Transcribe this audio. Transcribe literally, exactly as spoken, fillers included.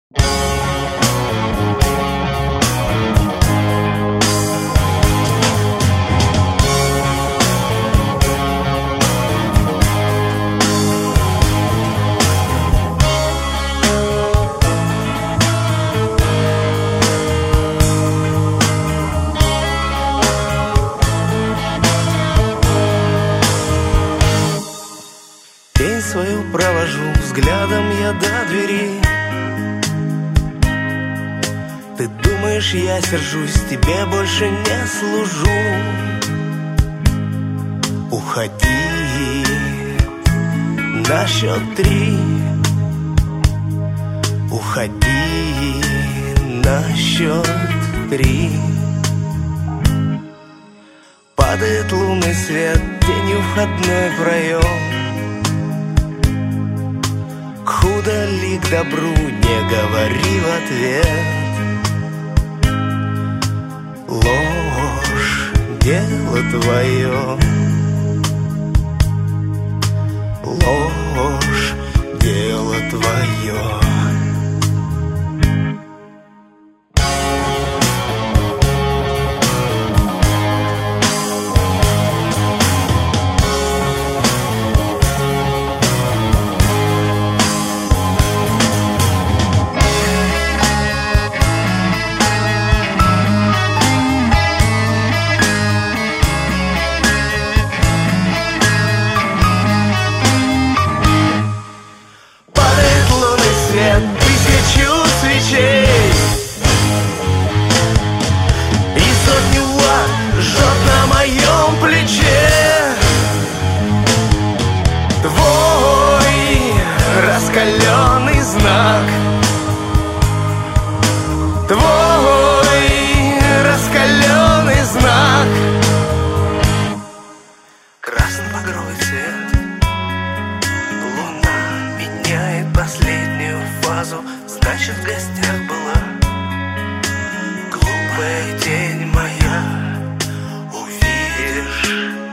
День свою провожу, взглядом я до двери. Ты думаешь, я сержусь, тебе больше не служу. Уходи на счет три. Уходи на счет три. Падает лунный свет, тенью входной проем. Худо ли к добру, не говори в ответ. Ложь — дело твое. Ложь — дело твое. Тысячу свечей и сотню ват жжет на моем плече. Твой раскаленный знак. Твой раскаленный знак. Красный багровый цвет. Луна меняет последнюю фазу. Значит, в гостях была глупая тень моя. Увидишь,